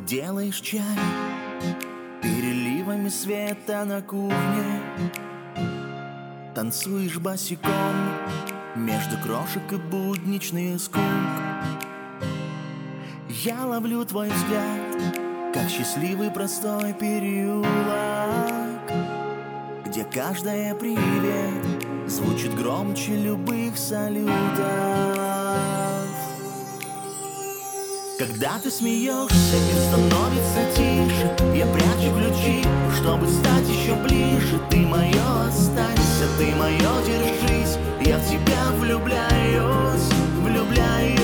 Делаешь чай переливами света на кухне, танцуешь босиком между крошек и будничных скук. Я ловлю твой взгляд, как счастливый простой переулок, где каждое «привет» звучит громче любых салютов. Когда ты смеешься, мир становится тише. Я прячу ключи, чтобы стать еще ближе. Ты мое, останься, ты мое, держись. Я в тебя влюбляюсь, влюбляюсь.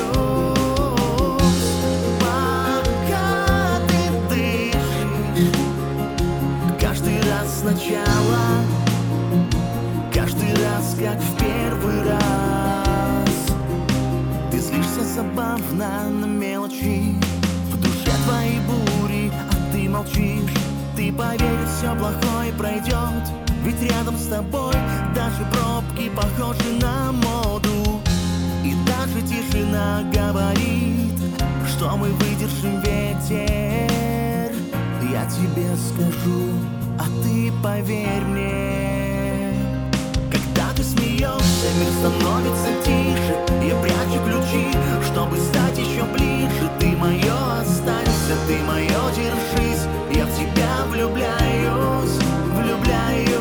Пока ты дышишь, каждый раз сначала, каждый раз как в первый раз. Ты злишься забавно на мелочи, в душе твои бури, а ты молчишь. Ты поверь, все плохое пройдет, ведь рядом с тобой даже пробки похожи на моду. И даже тишина говорит, что мы выдержим ветер. Я тебе скажу, а ты поверь мне. Когда ты смеешься, мир становится тише. Я прячу ключи, чтобы стать еще ближе. Ты мое, останься, ты мое, держись. Я в тебя влюбляюсь, влюбляюсь.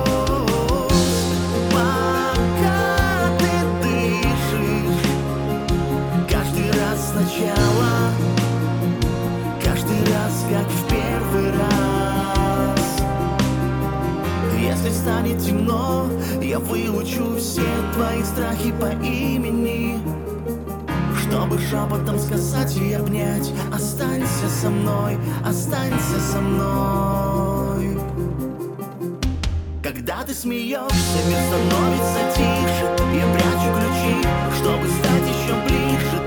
Пока ты дышишь, каждый раз сначала, каждый раз как в первый раз. Если станет темно, я выучу все твои страхи по имени, чтобы шепотом сказать и обнять. Останься со мной, останься со мной. Когда ты смеешься, мир становится тише. Я прячу ключи, чтобы стать еще ближе.